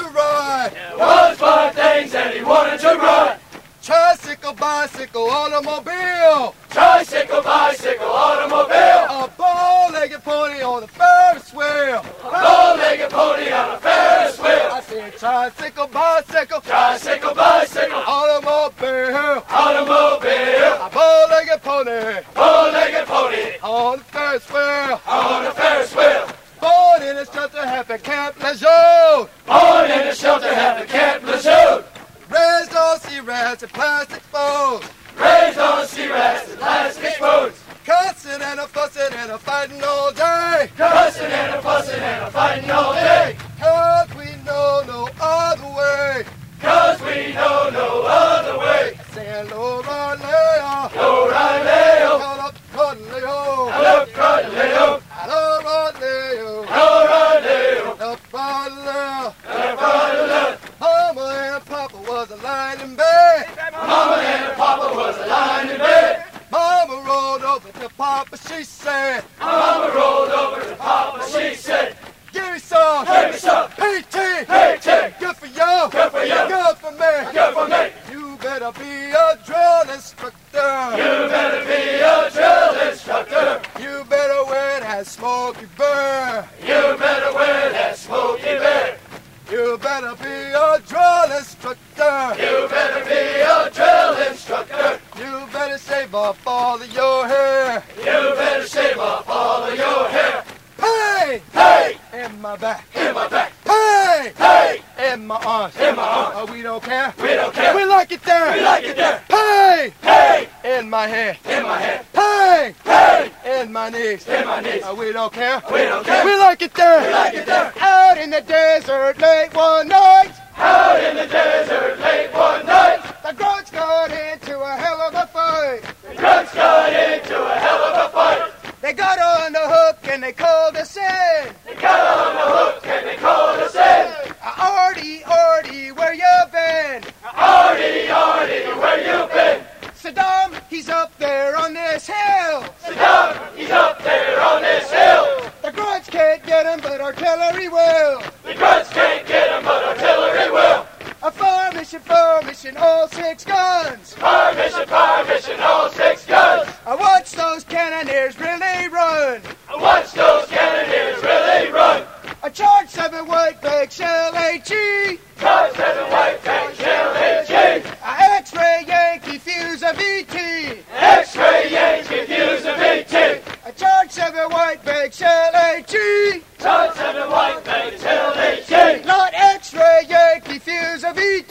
ride. There was 5 things that he wanted to ride. Tricycle, bicycle, automobile. Tricycle, bicycle, automobile. A bow-legged pony on the Ferris wheel. A bow-legged pony on a Ferris wheel. I said tricycle, bicycle. Tricycle, bicycle, Automobile. automobile. A bow-legged pony Bow-legged pony on the Ferris wheel. on a Ferris wheel. Born in a shelter, happy Camp Lejeune. Born in a shelter, happy Camp Lejeune. Raised on sea rats and plastic bones. Raised on sea rats and plastic spoons. Cussing and a fussing and a fighting all day. Cussing and a fussing and a fighting all day. 'Cause we know no other way. 'Cause we know no other way. Saying low rod layoff. Go right, Leo. Call up cotton layoff. Hello, right, Leo. Low rod layoff. Go right, Leo. Up rod layoff. Left, right, left. Mama and Papa was lying in bed. Mama and Papa was lying in bed. Mama rolled over to Papa, she said, Mama rolled over to Papa, she said, give me some. give me some PT. PT. Good for you. Good for you. Good for me. Good for me. You better be a drill instructor. You better be a drill instructor. You better wear that smoky bear. You better wear that smoky bear. You better be a drill instructor. You better be a drill instructor. You better shave off all of your hair. You better shave off all of your hair. Hey! Hey, In my back. in my back. Hey! Hey, In my arms. in my arm. Oh, we don't care. We don't care. We like it there. We like it there. Hey! Hey, In my head. in my head. Hey! Hey, In my knees. in my knees. Oh, we don't care. We don't care. We like it there. We like it there. Out in the desert late one night, Out in the desert late one night, the grunts got into a hell of a fight. the grunts got into a hell of a fight. They got on the hook and they called us in. They got on the hook and they called us in. Artie, Artie, where you been? Artie, Artie, where you been? Saddam, he's up there on this hill. Saddam, he's up there on this hill. The grunts can't get him, but artillery will. The grunts can't get him, but artillery will. A fire mission, all 6 guns. Fire mission, all 6 guns. I watch those cannoneers really run. Watch those cannoneers really run. I charge 7 white bag shell HE. Charge 7 white tank shell HG. I X-ray Yankee fuse a VT. X-ray Yankee fuse a VT. I charge 7 white bag shell HE. Charge 7 white tank shell HG. Not X-ray Yankee fuse a VT.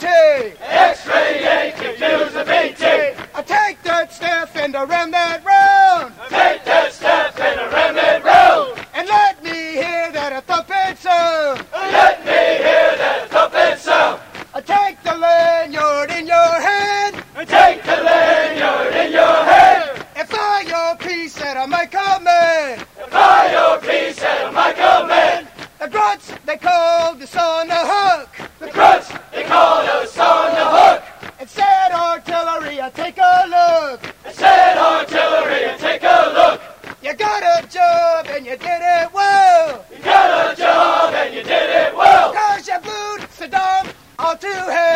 X-ray Yankee fuse a VT. I take that staff and I ram that round. Take that step and a remnant round. And let me hear that a thumping sound. Let me hear that thumping sound. I take the lanyard in your hand. Take the lanyard in your hand. And fire your piece at my command. Fire your piece at my command. The grunts, they called us on the hook. The grunts, they called us on the hook. And said artillery, take a look. I said artillery and take a look. You got a job and you did it well. You got a job and you did it well. 'Cause you blew Saddam all to hell.